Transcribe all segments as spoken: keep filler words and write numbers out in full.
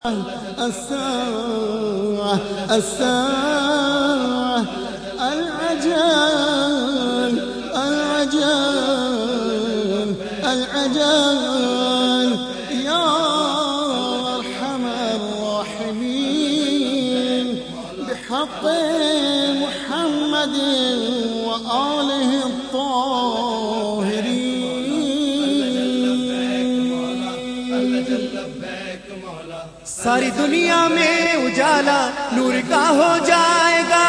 الساعة الساعة العجل العجل العجل يا أرحم الراحمين بحق محمد وآله الطاهرين. ساری دنیا میں اجالا نور کا ہو جائے گا،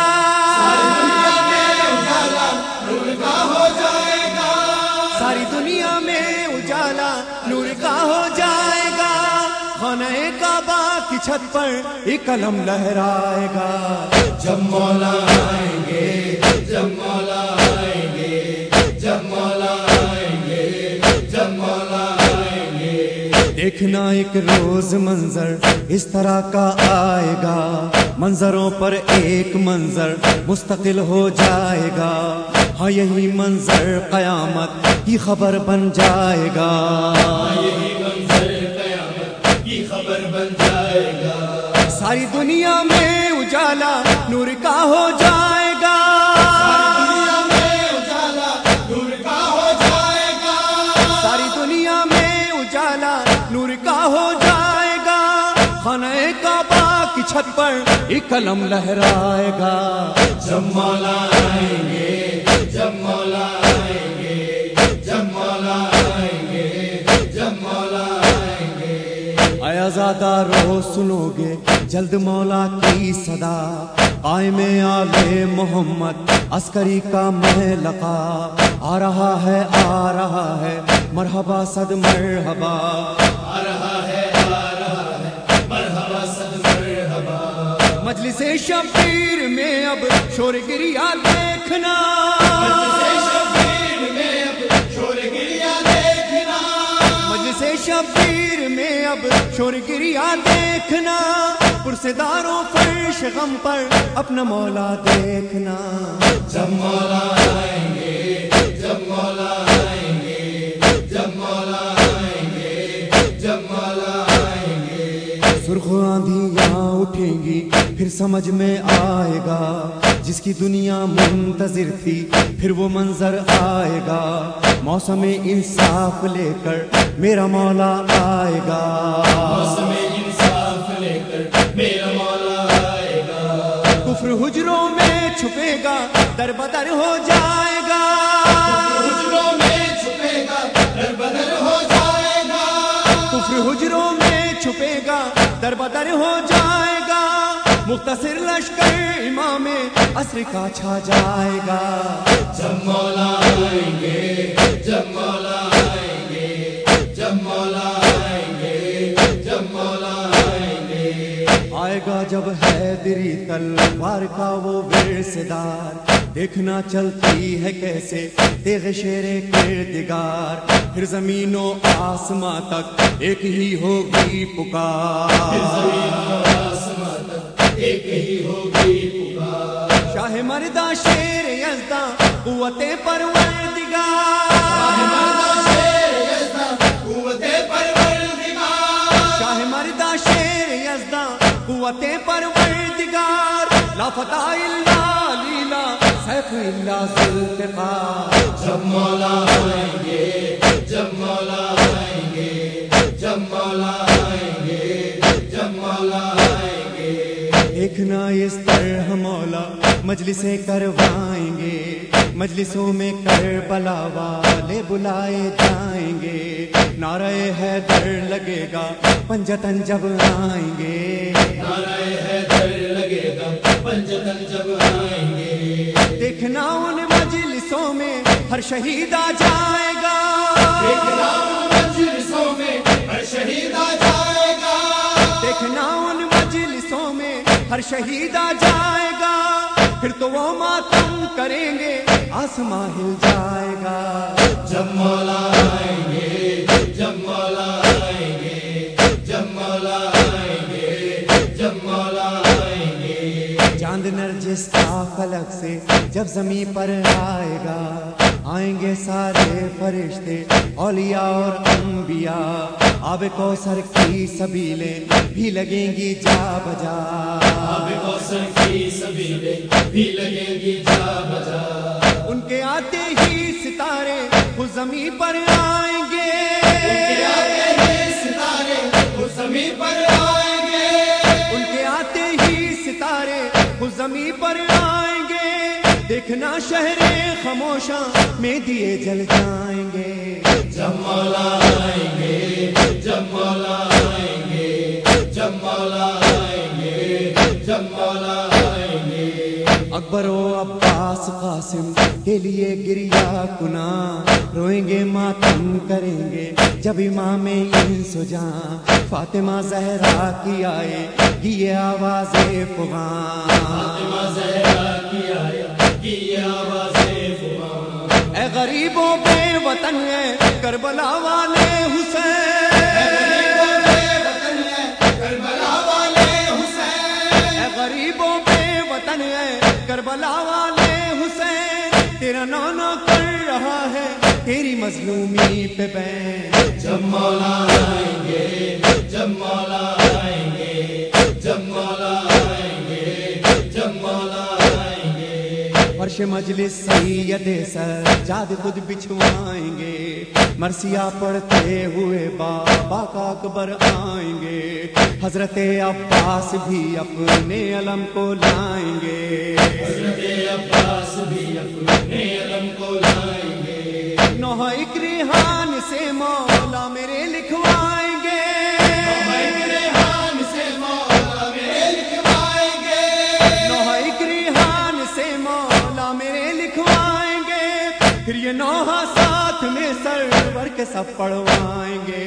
ساری دنیا میں اجالا نور کا ہو جائے گا، خانہ کعبہ کی چھت پر ایک علم لہرائے گا. جب مولا آئیں گے، جب مولا آئیں گے، جب مولا آئیں گے، جب مولا آئیں گے. دیکھنا ایک روز منظر اس طرح کا آئے گا، منظروں پر ایک منظر مستقل ہو جائے گا. ہاں یہی منظر قیامت کی خبر بن جائے گا، یہی منظر قیامت کی خبر بن جائے گا. ساری دنیا میں اجالا نور کا ہو جائے گا، دنیا میں اجالا نور کا ہو جائے گا، ساری دنیا میں اجالا نور کا ہو جائے گا. خانہ کعبہ کی چھت پر ایک علم لہرائے گا. جب مولا آئیں گے، جب مولا آئیں گے، جب مولا آئیں گے، جب مولا آئیں گے. آیا زادہ رو سنو گے جلد مولا کی صدا، قائم آل محمد عسکری کا محلقہ آ رہا ہے، آ رہا ہے مرحبا صد مرحبا، آ رہا ہے، آ رہا ہے مرحبا صد مرحبا. مجلس شبیر میں اب شور گریا دیکھنا، شبیر میں اب شور گریا دیکھنا، مجلس شبیر میں اب شور گریا دیکھنا، پرسداروں فرش غم پر اپنا مولا دیکھنا. جب مولا آئیں گے، جب مولا آئیں گے، جب مولا آئیں گے، جب مولا آئیں گے. سرخ آندھیاں اٹھیں گی پھر سمجھ میں آئے گا، جس کی دنیا منتظر تھی پھر وہ منظر آئے گا. موسم انصاف لے کر میرا مولا آئے گا، موسم انصاف لے کر میرا مولا آئے گا. کفر حجروں میں چھپے گا در بدر ہو جائے گا، حجروں میں چھپے گا در بدر ہو جائے گا، کفر حجروں میں چھپے گا در بدر ہو جائے گا. مختصر لشکر امام عصر کا چھا جائے گا. جب مولا آئیں گے، جب مولا آئیں گے، جب مولا آئیں گے، جب مولا آئیں گے. آئے گا جب حیدری تلوار کا وہ ورثدار، دیکھنا چلتی ہے کیسے تیغ شیر کردگار. پھر زمین و آسماں تک ایک ہی ہوگی پکار، زمین و آسماں تک ایک ہی ہوگی پکار. شاہ مردہ شیر یزداں قوت پروردگار، قوت پروردگار، شاہ مردہ شیر یزداں قوت پروردگار. لا فتح الا لیلا سیف الا ذوالفقار. جب مولا آئیں گے، جب مولا آئیں گے، جب مولا آئیں گے، جب مولا آئیں گے. دیکھنا اس طرح مولا مجلسیں کروائیں گے، مجلسوں میں کربلا والے بلائے جائیں گے. نعرہ حیدر لگے گا پنجتن جب آئیں گے، نعرہ حیدر لگے گا پنجتن جب آئیں گے. دیکھنا ان مجلسوں میں ہر شہید آ جائے گا، دیکھنا ان مجلسوں میں ہر شہید آ جائے گا، دیکھنا ان مجلسوں میں ہر شہید آ جائے گا. پھر تو وہ ماتم کریں گے آسماں ہل جائے گا. جب مولا آئیں گے، جب مولا آئیں گے، جب مولا آئیں گے، جب مولا آئیں گے. چاند نرجس کا فلک سے جب زمین پر آئے گا، آئیں گے سارے فرشتے اولیاء اور انبیاء، آب کوثر کی سبیلیں بھی لگیں گی جا بجا، آب کوثر کی سبیلیں بھی لگیں گی جا بجا، ان کے آتے ہی ستارے خود زمین پر آئیں گے، ان کے آتے ہی ستارے خود زمین پر آئیں گے، ان کے آتے ہی ستارے خود زمین پر آئیں گے، دیکھنا شہر خاموشاں میں دیے جل جائیں گے، جب مولا آئیں گے، جب مولا آئیں گے، جب مولا آئیں گے، جب مولا آئیں گے، اکبر و عباس قاسم کے لیے گریا کنا، روئیں گے ماتم کریں گے جب امام انس و جاں، فاطمہ زہرا کی آئے گی یہ آواز فغاں، فاطمہ زہرا کی آئے گی یہ آواز فغاں، اے غریبوں بے وطن ہے کربلا والے حسین، اے غریبوں بے وطن ہے کربلا والے حسین، اے غریبوں بے وطن ہے کربلا والے حسین، تیرا نانا کر رہا ہے تیری مظلومی پہ بین، جب مولا آئیں گے، جب مولا آئیں گے، جب مولا آئیں گے، جب مولا آئیں گے، فرش مجلس سید سجاد خود بچھوائیں گے، مرثیہ پڑھتے ہوئے بابا کا اکبر آئیں گے، حضرت عباس بھی اپنے علم کو لائیں گے، حضرت عباس بھی اپنے علم کو لائیں گے، نوحہ ایک ریحان سے مولا میرے لکھوائیں گے، نوحہ ایک ریحان سے مولا میرے لکھوائیں گے، نوحہ ایک ریحان سے مولا میرے لکھوائیں گے، پھر یہ نوحہ ساتھ میں سرور کے سب پڑھوائیں گے،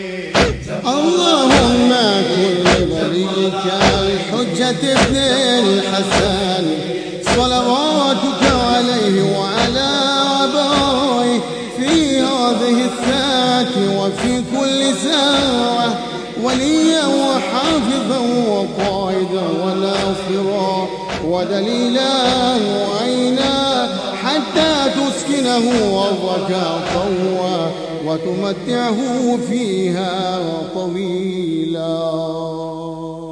اللهم كل وليك الحجة ابن الحسن صلواتك عليه وعلى آبائه في هذه الساعة وفي كل ساعة وليا وحافظا وقائدا وناصرا ودليلا وعينا حتى تسكنه أرضك طوى وتمتعه فيها طويلا.